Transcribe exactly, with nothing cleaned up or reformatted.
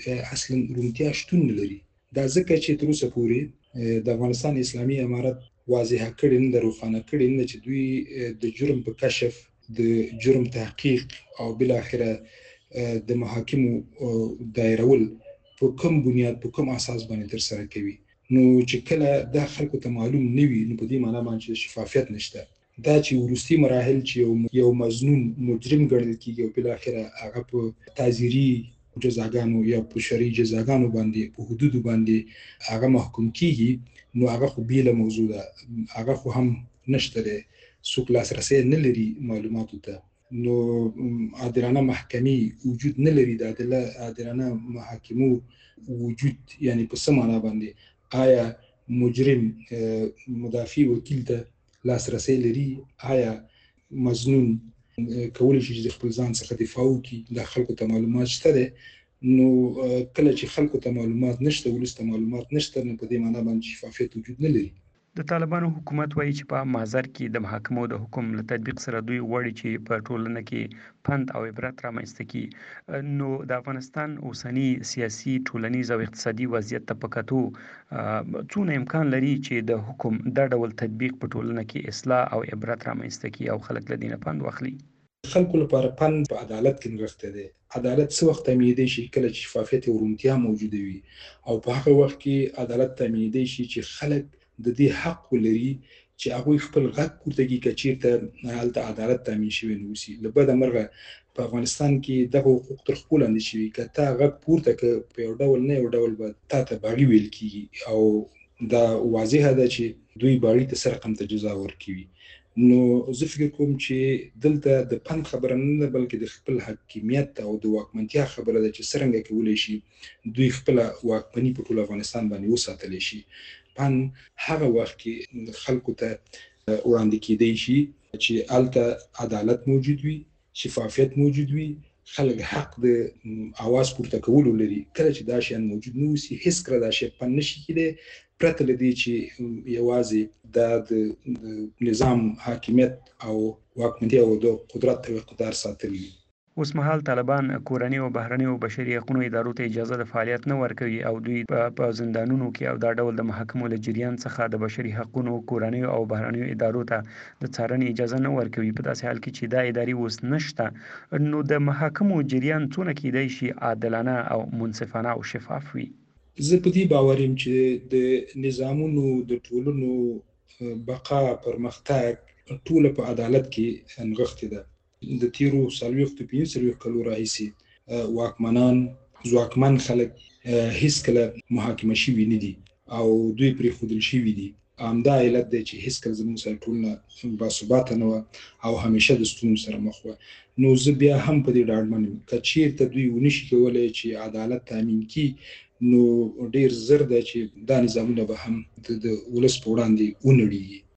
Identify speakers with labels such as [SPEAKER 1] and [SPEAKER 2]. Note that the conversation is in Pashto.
[SPEAKER 1] اصلا روڼتیا شتون نه لري. دا ځکه چې تر اوسه پورې د افغانستان اسلامي امارت واضحه کړې نه ده، روښانه کړې نه ده چې دوی د جرم په کشف، د جرم تحقیق او بالاخره د محاکمو دایرول په کوم بنیاد، په کوم اساس باندې ترسره کوي. نو چې کله دا خلکو ته معلوم نه وي، نو په دې معنی باندې شفافیت نشته. دا چې وروستي مراحل چې یو مظنون مجرم ګڼل کیږي او بالاخره هغه په تعزیري جزاګانو یا په شرعي جزاګانو باندې په حدودو باندې هغه محکوم کیږي، نو هغه خو بیله موضوع ده. هغه خو هم نشته دی، څوک لاسرسی نه لري معلوماتو ته. نو عادلانه محکمې وجود نه لري. د عادلانه محاکمو وجود یعنی په څه معنا باندې، آیا مجرم مدافع وکیل ته لاسرسی لري؟ آیا مظنون کولی شي چې خپل ځان څخه دفاع وکړي؟ د خلکو ته معلومات شته دی. نو کله چې خلکو ته معلومات نشته، ولس ته معلومات نشته، نو په دې معنا باندې شفافیت وجود نه لري.
[SPEAKER 2] د طالبانو حکومت وایي چې په محضر کې د محاکمو د حکم له تطبیق سره دوی غواړي چې په ټولنه کې پند او عبرت رامنځته کړي. نو د افغانستان اوسنی سیاسي، ټولنیز او اقتصادي وضعیت ته په کتو څونه امکان لري چې د حکم دا ډول تطبیق په ټولنه کې اصلاح او عبرت رامنځته کړي او خلک له دې نه پند واخلي؟
[SPEAKER 1] خلکو لپاره پند په عدالت کې نغښتی دی. عدالت څه وخت تامینېدی شي؟ کله چې شفافیت او روڼتیا موجوده وي، او په هغه وخت کې عدالت تامینېدی شي چې خلک د دې حق ولري چې هغوی خپل غږ پورته کړي که چېرته هلته عدالت تامین شوی نه اوسي. له بده مرغه په افغانستان کې دغه حقوق تر پښو لاندې شوي. که تا غږ پورته کړه په یو ډول نه یو ډول به تا ته باغي ویل کېږي، او دا واضحه ده چې دوی باغي ته څه رقم ته جزا ورکوي. نو زه فکر کوم چې دلته د پند خبره نه ده، بلکې د خپل حاکمیت او د واکمنتیا خبره ده چې څرنګه کولی شي دوی خپله واکمني په ټول افغانستان باندې وساتلی شي. پند هغه وخت کې خلکو ته وړاندې کېدی شي چې هلته عدالت موجود وي، شفافیت موجود وي، خلک حق د اواز پورته کولو لري. کله چې دا شیان موجود نه اوسي، هېڅکله دا شی پند نشي کېدی، پرته له دې چې یوازې دا د نظام حاکمیت او واکمنتیا او د قدرت او اقتدار ساتل وي.
[SPEAKER 2] اوس مهال طالبان کورني او بهرنیو بشري حقوقو ادارو ته اجازه د فعالیت نه ورکوي او دوی په زندانونو کې او دا ډول د محاکمو له جریان څخه د بشري حقوقو کورنیو او بهرنیو ادارو ته د څارنې اجازه نه ورکوي. په داسې حال کې چې دا ادارې اوس نشته، نو د محاکمو جریان څونه کېدای شي عادلانه او منصفانه او شفاف وي؟
[SPEAKER 1] زه په دې باور یم چې د نظامونو د ټولنو بقا، پرمختګ ټوله په عدالت کې نغښتې ده. د تیرو څلوېښتو پنځه څلوېښت کلو راهیسې واکمنان، ځواکمن خلک هېڅکله محاکمه شوي نه دي او دوی پرېښودل شوي دي. همدا علت دی چې هېڅکله زموږ سره ټولنه باثباته نه وه او همیشه د ستونزو سره مخ وه. نو زه بیا هم په دې ډاډمن یم که چېرته دوی ونشي کولی چې عدالت تامین کړي، نو ډېر زر ده چې دا نظامونه به هم د ولس په وړاندې ونړېږي.